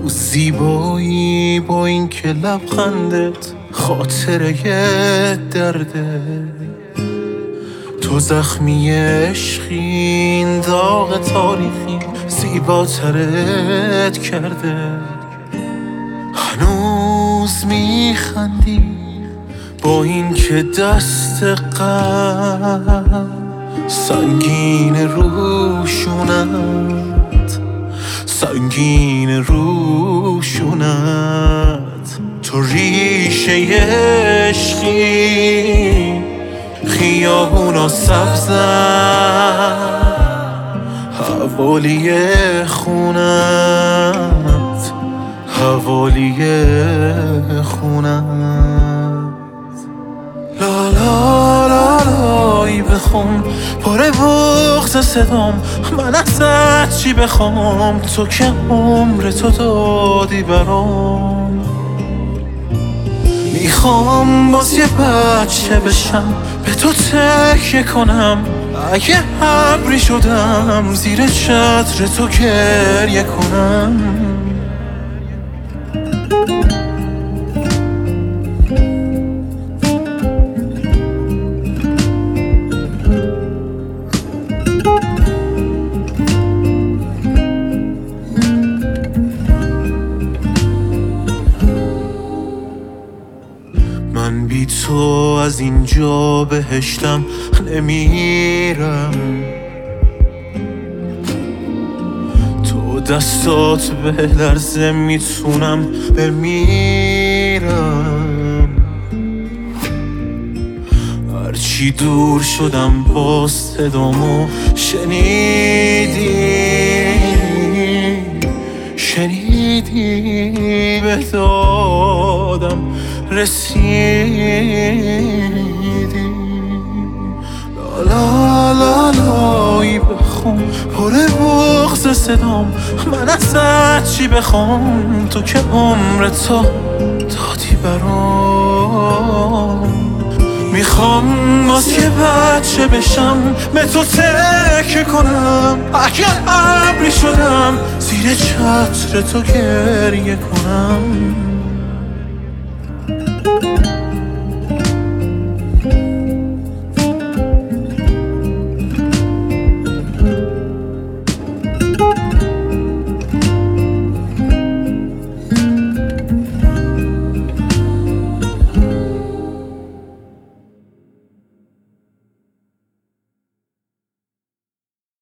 زیبایی با این که لبخندت خاطره درده، تو زخمی عشقین داغ تاریخی زیباترت کرده. هنوز میخندی با این که دست غم سنگین روشونت، سنگین روشونت. تو ریشه عشقی خیابونا سبزن، حوالی خونت، حوالی خونت. لا لا لا لای بخون پاره بغض صدام، من ازت چی بخوام تو که عمر تو دادی برام. میخوام باز یه بچه بشم به تو تکیه کنم، اگه ابری شدم زیر چتر تو گریه کنم. من بی تو از اینجا بهشتم نمیرم، تو دستات به لرزه میتونم بمیرم. هرچی دور شدم باز صدامو شنیدی به دادم رسیدی. لا لا لای بخون پره بغض صدام، من ازت چی بخوام تو که عمر تو دادی برام. میخوام باز یه بچه بشم به تو تکیه کنم، اگه ابری شدم زیر چتر تو گریه کنم.